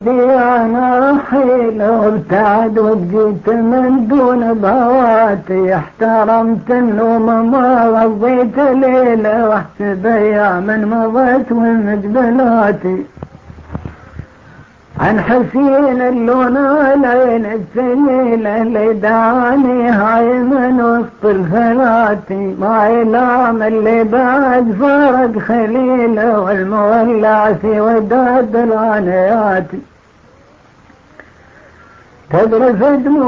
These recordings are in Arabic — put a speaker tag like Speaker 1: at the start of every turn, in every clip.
Speaker 1: أنا حيل وابتعد وجيت من دون بهواتي، احترمت النوم ما غضيت ليلة، واحسب أيام مضت ومجبلاتي عن حسين اللون العين السميلة اللي دعاني هاي من وسط الفلاتي، ما إلام اللي بعد فرق خليله والمولع في وداد الغنياتي. تذرف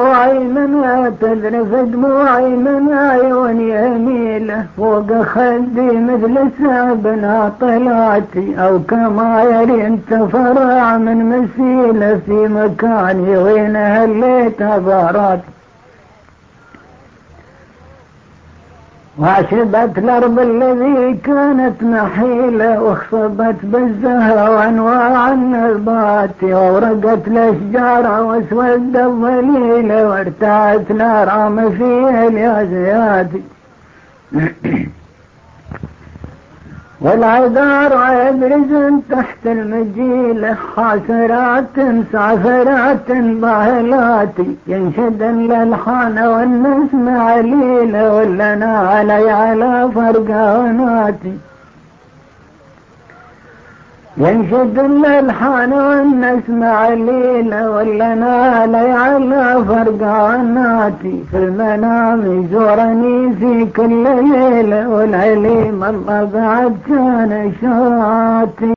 Speaker 1: دموعي من عيون يميله فوق خدي مثل سابنا طلاتي، أو كما يرين تفرع من مسيله في مكاني وين هليت أباراتي. وعشبت الأرض الذي كانت نحيلة، واخصبت بالزهر وأنواع النبات، وورقت الأشجار واسود الظليلة، وارتعت الآرام فيها اليازيات. والعذار يبرز تحت المجيلة، خاسرات سافرات ضاهلات، ينشدن الألحان والنسم عليلة، ولنا على فرقاناتي. ينشد الألحان والنسم عليلة، ولنا على فرقاناتي. في المنام يزورني في كل ليلة، والعليم الله بعد كان شاتي.